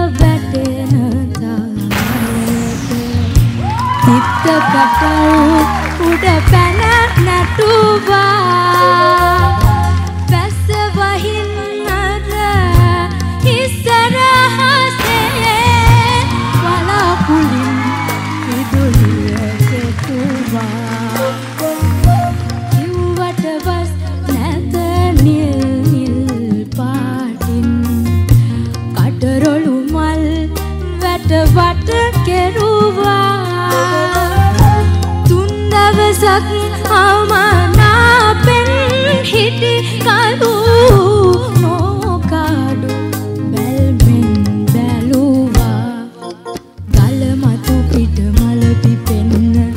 වැටෙන තාලෙට තිත්ත කටල් උඩ පැන නැටුවා වැස්ස වහින්නට ඉස්සරහසේ වලාකුලින් විදුලිය කෙටුවා කිව්වට බස් නැත නිල් නිල් පාටින් කටරොළු මල් වැට වට කෙරුවා තුන් දවසක් අමනාපෙන් හිටි කලු මොකාඩු බැල්මෙන් බැලුවා ගල මතු පිට මල පිපෙන්න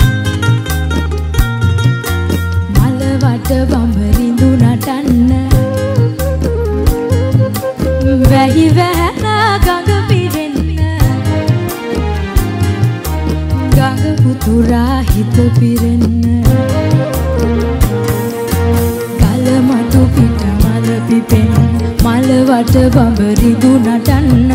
මල වට බඹරිඳු නටන්න වැහි වැහැලා ගඟ පිරෙන්න ගඟ පුතුරා හිත පිරෙන්න ගල මතු පිට මල පිපෙන්න මල වට බඹරිඳු නටන්න